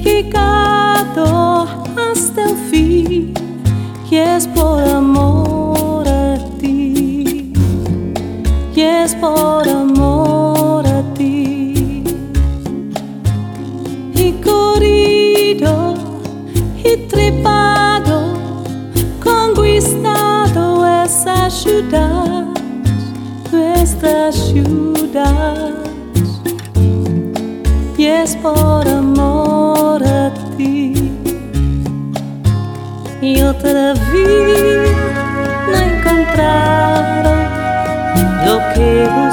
llegado hasta el fin y es por amor a ti, y es por amor a ti. Y corrido y trepado, conquistado esa ciudad, nuestra ciudad, y es por amor a ti. Y otra vez no encontraron lo que